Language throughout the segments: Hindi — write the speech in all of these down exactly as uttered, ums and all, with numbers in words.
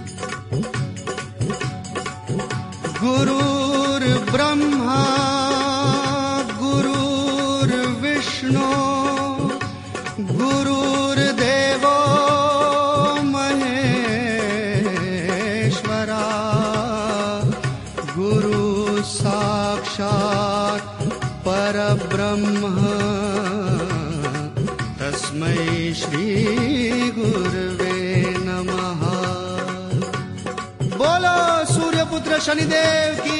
गुरुर्ब्रह्मा गुरुर्विष्णु गुरुर्देवो महेश्वरा गुरु साक्षात् परब्रह्म तस्मै श्री गुरुवे नमः। बोलो सूर्यपुत्र शनिदेव की।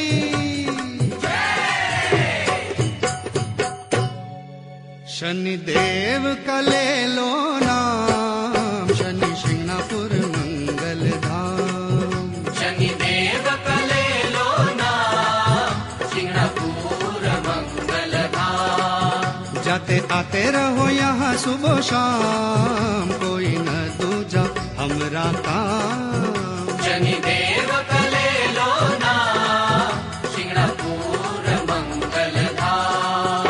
शनिदेव का ले लो नाम, शनि शिंगणापुर मंगल धाम। शनिदेव का ले लो नाम, शिंगणापुर मंगल धाम। जाते आते रहो यहाँ सुबह शाम, कोई न दूजा हमरा काम। शनिदेव का ले लो नाम, शिंगणापुर मंगल धाम।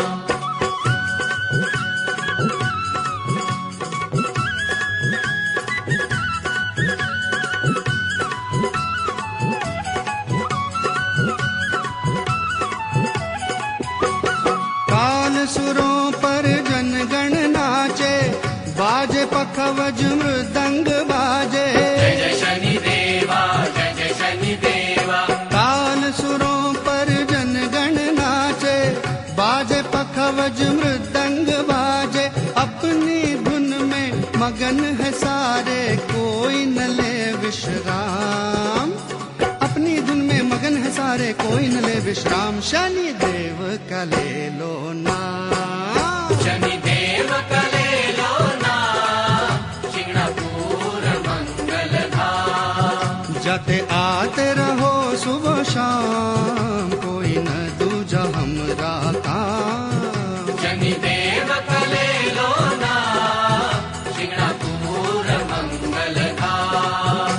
सुरों पर जनगण नाचे, बाजे पखवज मृदंग बाजे। जय जय शनिदेवा, जय जय शनिदेवा। ताल सुरों पर जनगण नाचे, बाजे पखवज मृदंग बाजे। अपनी धुन में मगन है सारे, कोई न ले विश्राम। अपनी धुन में मगन है सारे, कोई न ले विश्राम। शनि देव का ले लो नाम, शनिदेव का ले लो नाम, शिंगणापुर मंगल धाम। जाते आते रहो सुबह शाम, कोई न दूजा हमरा काम। शनिदेव का ले लो नाम, शिंगणापुर मंगल धाम।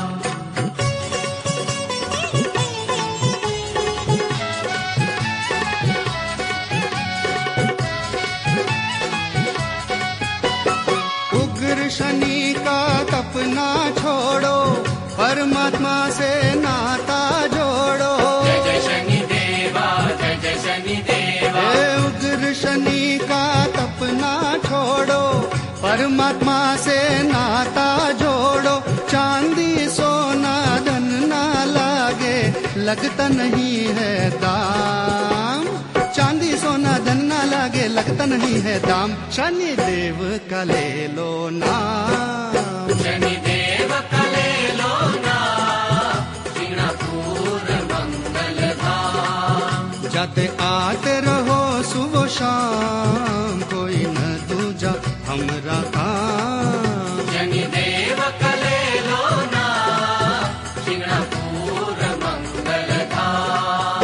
शनि का तपना छोड़ो, परमात्मा से नाता जोड़ो। जय जय शनिदेवा, जय जय शनिदेवा। उग्र शनि का तपना छोड़ो, परमात्मा से नाता जोड़ो। चांदी सोना धन ना लागे, लगता नहीं है दाम। चांदी सोना धन ना लागे, लगता नहीं है दाम। शनि देव का ले लो नाम, शनिदेव का ले लो नाम, शिंगणापुर मंगल धाम। जाते आते रहो सुबह शाम, कोई न दूजा हमरा काम। शनिदेव का ले लो नाम, शिंगणापुर मंगल धाम।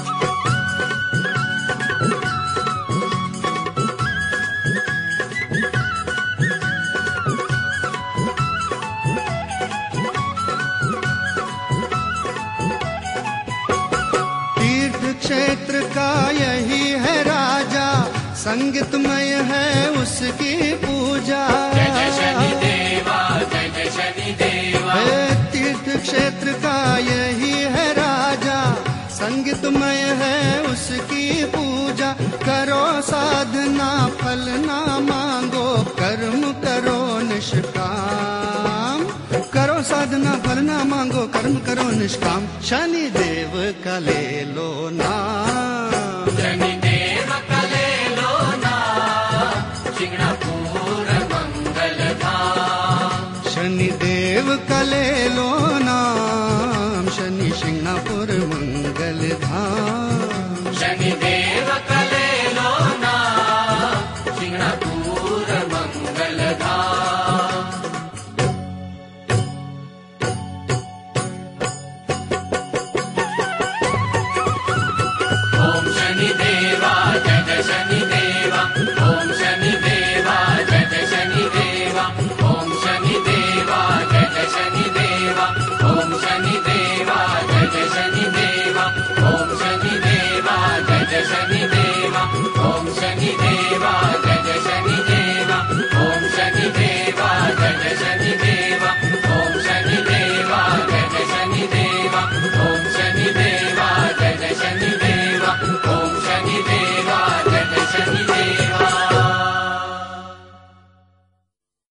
क्षेत्र का यही है राजा, संगीतमय है उसकी पूजा। जय जय शनिदेवा, जय जय शनिदेवा। तीर्थ क्षेत्र का यही है राजा, संगीतमय है उसकी पूजा। करो साधना फल ना मांगो, कर्म करो निष्काम। करो साधना फल ना मांगो, कर्म करो निष्काम। शनि देव का ले लो नाम, शनिदेव का ले लो नाम, शिंगणापुर मंगल धाम। शनि देव का ले लो